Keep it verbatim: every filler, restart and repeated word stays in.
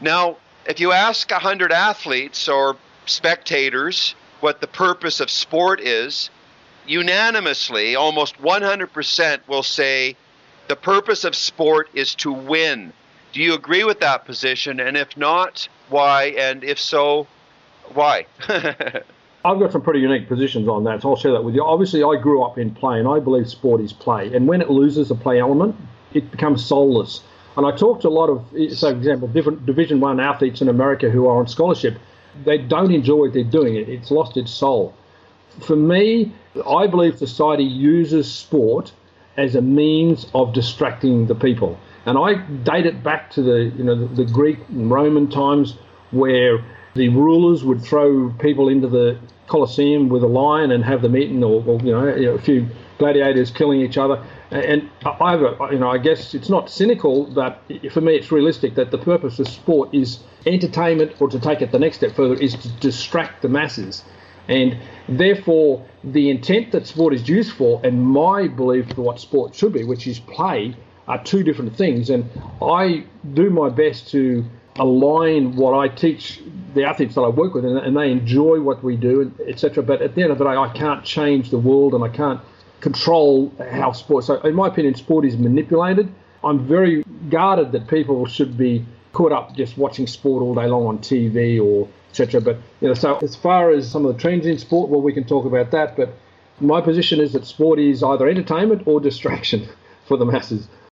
Now, if you ask one hundred athletes or spectators what the purpose of sport is, unanimously, almost one hundred percent will say the purpose of sport is to win. Do you agree with that position? And if not, why? And if so, why? I've got some pretty unique positions on that, so I'll share that with you. Obviously, I grew up in play, and I believe sport is play. And when it loses the play element, it becomes soulless. And I talk to a lot of, so for example, different Division One athletes in America who are on scholarship. They don't enjoy what they're doing. It's lost its soul. For me, I believe society uses sport as a means of distracting the people. And I date it back to the, you know, the, the Greek and Roman times where the rulers would throw people into the Colosseum with a lion and have them eaten, or, or you know, a few gladiators killing each other. And I, you know, I guess it's not cynical, but for me it's realistic that the purpose of sport is entertainment, or to take it the next step further, is to distract the masses. And therefore, the intent that sport is used for, and my belief for what sport should be, which is play, are two different things. And I do my best to align what I teach the athletes that I work with, and, and they enjoy what we do, et cetera. But at the end of the day, I can't change the world, and I can't control how sport. So in my opinion, sport is manipulated. I'm very guarded that people should be caught up just watching sport all day long on T V or et cetera. But you know, so as far as some of the trends in sport, well, we can talk about that. But my position is that sport is either entertainment or distraction for the masses.